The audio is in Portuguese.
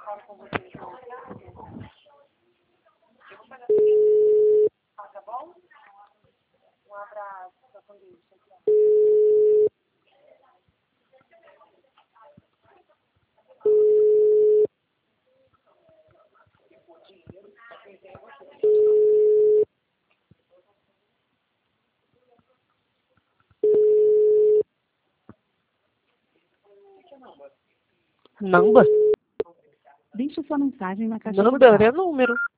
Namba? Deixe sua mensagem na caixa de Number voz. é número.